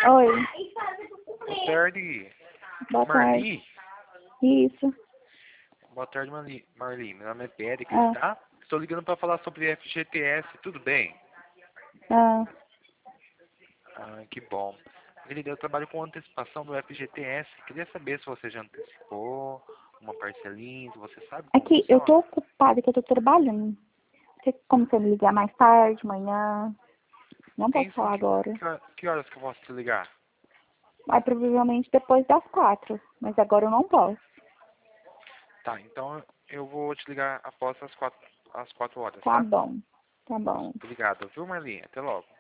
Oi. Boa tarde, Boa tarde. Marli. Isso. Boa tarde, Marli. Meu nome é Péricles, Ah. tá? Estou ligando para falar sobre FGTS, tudo bem? Ah. Ah, que bom. Querida, eu trabalho com antecipação do FGTS. Queria saber se você já antecipou uma parcelinha, se você sabe como Aqui, eu tô funciona. ocupada que eu tô trabalhando. Você, como você me ligar mais tarde, amanhã? Não Tem posso sim, falar agora. que horas que eu posso te ligar? Mas provavelmente depois das 4. Mas agora eu não posso. Tá, então eu vou te ligar após as 4 horas, Tá tá? bom. Tá bom. Obrigado, viu, Marli? Até logo.